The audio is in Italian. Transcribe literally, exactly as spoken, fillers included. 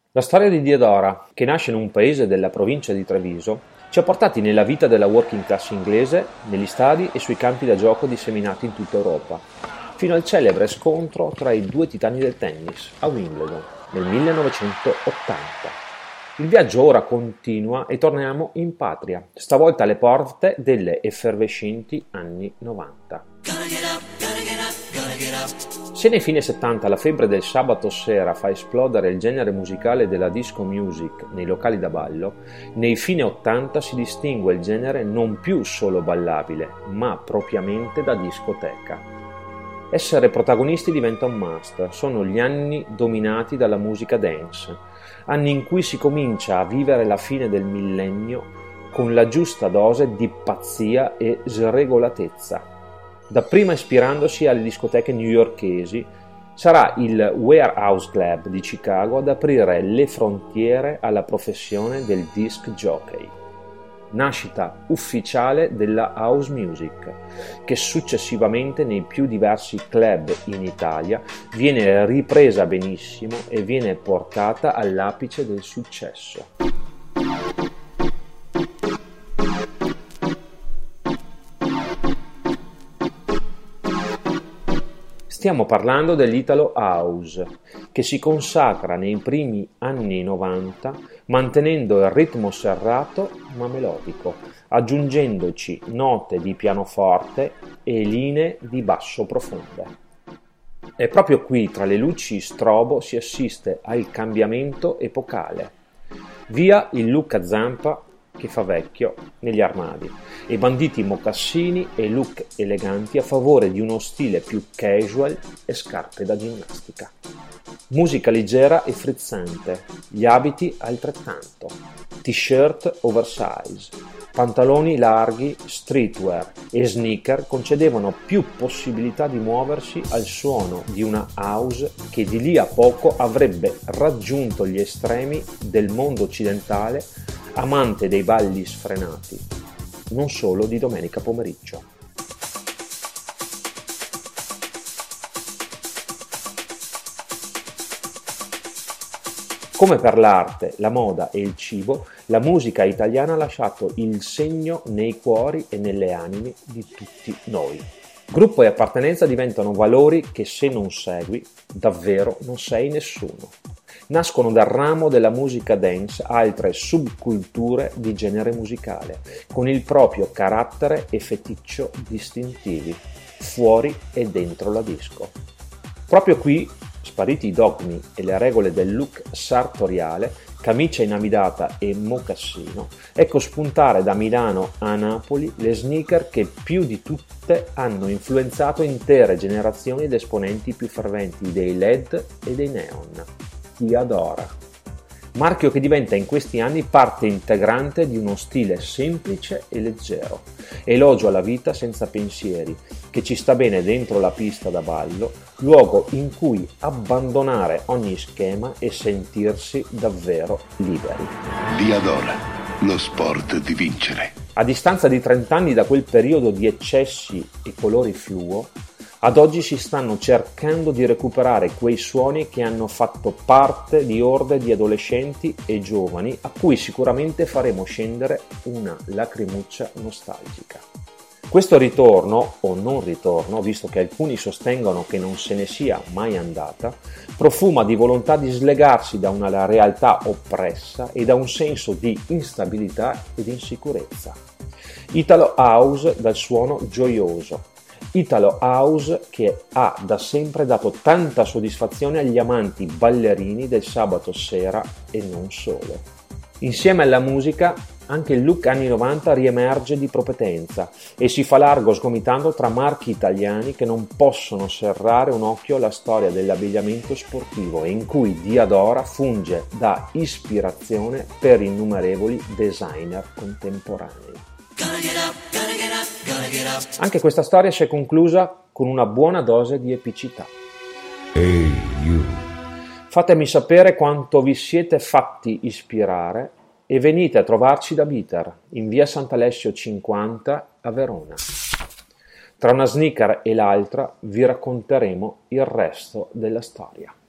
La storia di Diadora, che nasce in un paese della provincia di Treviso, ci ha portati nella vita della working class inglese, negli stadi e sui campi da gioco disseminati in tutta Europa, fino al celebre scontro tra i due titani del tennis a Wimbledon nel millenovecentottanta. Il viaggio ora continua e torniamo in patria, stavolta alle porte delle effervescenti anni novanta. Se nei fine settanta la febbre del sabato sera fa esplodere il genere musicale della disco music nei locali da ballo, nei fine ottanta si distingue il genere non più solo ballabile, ma propriamente da discoteca. Essere protagonisti diventa un must, sono gli anni dominati dalla musica dance, anni in cui si comincia a vivere la fine del millennio con la giusta dose di pazzia e sregolatezza. Dapprima ispirandosi alle discoteche newyorkesi, sarà il Warehouse Club di Chicago ad aprire le frontiere alla professione del disc jockey. Nascita ufficiale della house music, che successivamente nei più diversi club in Italia viene ripresa benissimo e viene portata all'apice del successo. Stiamo parlando dell'Italo House, che si consacra nei primi anni novanta mantenendo il ritmo serrato ma melodico, aggiungendoci note di pianoforte e linee di basso profonde. E proprio qui, tra le luci strobo, si assiste al cambiamento epocale. Via il look a zampa che fa vecchio negli armadi e banditi mocassini e look eleganti a favore di uno stile più casual e scarpe da ginnastica. Musica leggera e frizzante, gli abiti altrettanto, t-shirt oversize, pantaloni larghi streetwear e sneaker concedevano più possibilità di muoversi al suono di una house che di lì a poco avrebbe raggiunto gli estremi del mondo occidentale, amante dei balli sfrenati, non solo di domenica pomeriggio. Come per l'arte, la moda e il cibo, la musica italiana ha lasciato il segno nei cuori e nelle anime di tutti noi. Gruppo e appartenenza diventano valori che se non segui, davvero non sei nessuno. Nascono dal ramo della musica dance altre subculture di genere musicale, con il proprio carattere e feticcio distintivi, fuori e dentro la disco. Proprio qui, spariti i dogmi e le regole del look sartoriale, camicia inamidata e mocassino, ecco spuntare da Milano a Napoli le sneaker che più di tutte hanno influenzato intere generazioni ed esponenti più ferventi dei L E D e dei neon. Diadora, marchio che diventa in questi anni parte integrante di uno stile semplice e leggero, elogio alla vita senza pensieri, che ci sta bene dentro la pista da ballo, luogo in cui abbandonare ogni schema e sentirsi davvero liberi. Diadora, lo sport di vincere. A distanza di trenta anni da quel periodo di eccessi e colori fluo, ad oggi si stanno cercando di recuperare quei suoni che hanno fatto parte di orde di adolescenti e giovani a cui sicuramente faremo scendere una lacrimuccia nostalgica. Questo ritorno, o non ritorno, visto che alcuni sostengono che non se ne sia mai andata, profuma di volontà di slegarsi da una realtà oppressa e da un senso di instabilità ed insicurezza. Italo House dal suono gioioso. Italo House che ha da sempre dato tanta soddisfazione agli amanti ballerini del sabato sera e non solo. Insieme alla musica, anche il look anni novanta riemerge di propetenza e si fa largo sgomitando tra marchi italiani che non possono serrare un occhio alla storia dell'abbigliamento sportivo e in cui Diadora funge da ispirazione per innumerevoli designer contemporanei. Anche questa storia si è conclusa con una buona dose di epicità. Hey, you. Fatemi sapere quanto vi siete fatti ispirare e venite a trovarci da Bitter in via Sant'Alessio cinquanta a Verona. Tra una sneaker e l'altra vi racconteremo il resto della storia.